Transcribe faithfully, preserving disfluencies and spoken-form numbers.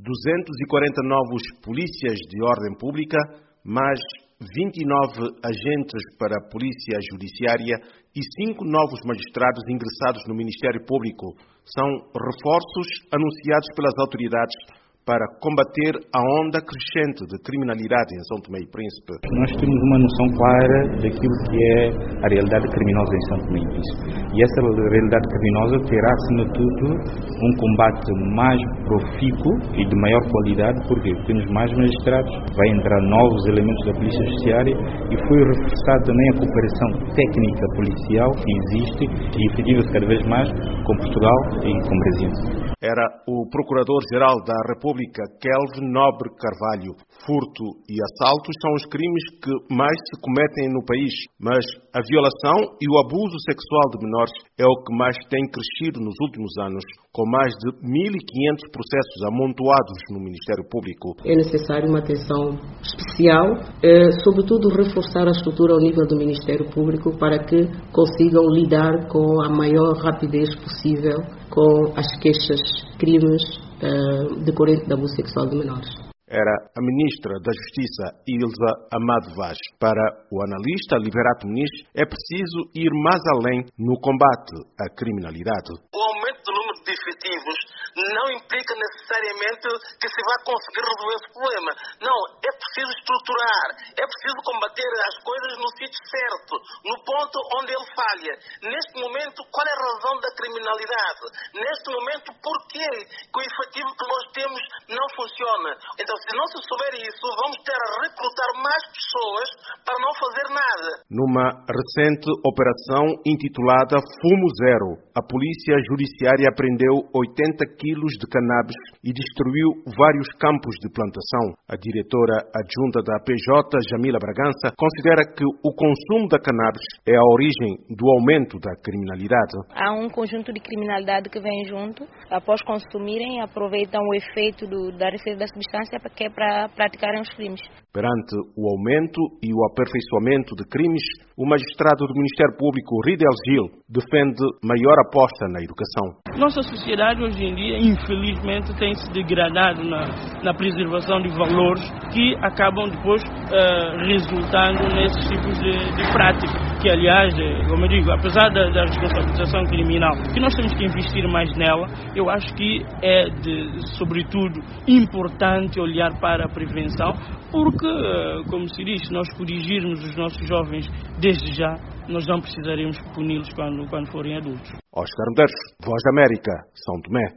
duzentos e quarenta novos polícias de ordem pública, mais vinte e nove agentes para a Polícia Judiciária e cinco novos magistrados ingressados no Ministério Público. São reforços anunciados pelas autoridades para combater a onda crescente de criminalidade em São Tomé e Príncipe. Nós temos uma noção clara daquilo que é a realidade criminosa em São Tomé e Príncipe. E essa realidade criminosa terá, acima de tudo, um combate mais profícuo e de maior qualidade, porque temos mais magistrados, vai entrar novos elementos da Polícia Judiciária e foi reforçada também a cooperação técnica policial que existe e efetiva-se cada vez mais com Portugal e com o Brasil. Era o Procurador-Geral da República, Kelvin Nobre Carvalho. Furto e assaltos são os crimes que mais se cometem no país, mas a violação e o abuso sexual de menores é o que mais tem crescido nos últimos anos, com mais de mil e quinhentos processos amontoados no Ministério Público. É necessário uma atenção especial, eh, sobretudo reforçar a estrutura ao nível do Ministério Público para que consigam lidar com a maior rapidez possível com as queixas, crimes uh, decorrentes de abuso sexual de menores. Era a Ministra da Justiça, Ilza Amado Vaz. Para o analista Liberato Muniz, é preciso ir mais além no combate à criminalidade. O aumento do número de efetivos não implica necessariamente que se vai conseguir resolver esse problema. Não, é preciso estruturar, é preciso combater as coisas no sítio certo, no ponto onde ele falha. Neste momento, qual é a razão da criminalidade? Neste momento, por que o efetivo que nós temos não funciona? Então, se não se souber isso, vamos ter a recrutar mais pessoas para não fazer nada. Numa recente operação intitulada Fumo Zero, a Polícia Judiciária apreendeu oitenta quilos de cannabis e destruiu vários campos de plantação. A diretora adjunta da P J, Jamila Bragança, considera que o consumo da cannabis é a origem do aumento da criminalidade. Há um conjunto de criminalidade que vem junto, após consumirem, aproveitam o efeito do, da receita da substância que é para praticarem os crimes. Perante o aumento e o aperfeiçoamento de crimes, o magistrado do Ministério Público, Ridel Gil, defende maior aposta na educação. Nossa sociedade hoje em dia, infelizmente, tem se degradado na, na preservação de valores que acabam depois uh, resultando nesses tipos de, de prática. Que, aliás, como eu digo, apesar da, da responsabilização criminal, que nós temos que investir mais nela, eu acho que é, de, sobretudo, importante olhar para a prevenção, porque, como se diz, se nós corrigirmos os nossos jovens desde já, nós não precisaremos puni-los quando, quando forem adultos. Oscar Medeiros, Voz da América, São Tomé.